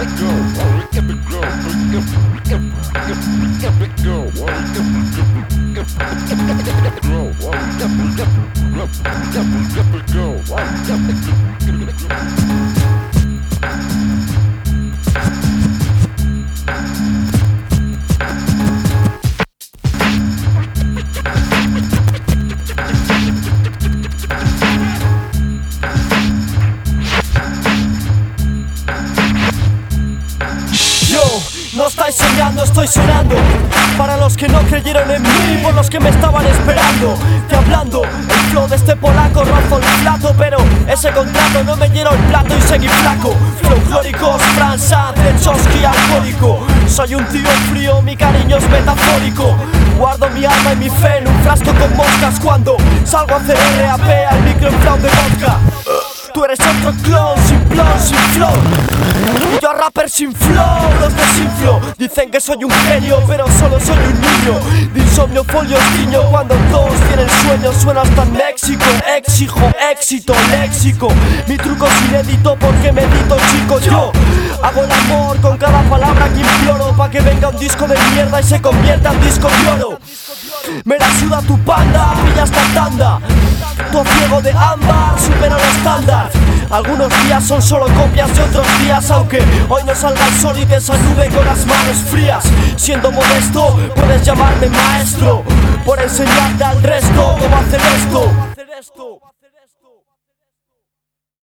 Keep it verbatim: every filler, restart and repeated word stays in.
No estáis soñando, estoy sonando. Para los que no creyeron en mí, por los que me estaban esperando. Te hablando, el flow de este polaco rozo el plato, pero ese contrato no me llenó el plato y seguí flaco. Folclóricos, Fran Sanz, el Chosky alcohólico. Soy un tío frío, mi cariño es metafórico. Guardo mi alma y mi fe en un frasco con moscas cuando salgo a hacer R A P al micro en flow de vodka. Tú eres otro clon, sin plon, sin flow. Y yo rapper sin flow, los desinflo. Dicen que soy un genio, pero solo soy un niño. De insomnio, folio, guiño. Cuando todos tienen sueños, suena hasta en México. Exijo, éxito, léxico. Mi truco es inédito porque medito, chico. Yo hago el amor con cada palabra que imploro, pa' que venga un disco de mierda y se convierta en disco de oro. Me la suda tu panda, pilla esta tanda. Tu ciego de ámbar supera los estándar. Algunos días son solo copias de otros días, aunque hoy no salga el sol y te salude con las manos frías. Siendo modesto, puedes llamarme maestro, por enseñarte al resto cómo hacer esto.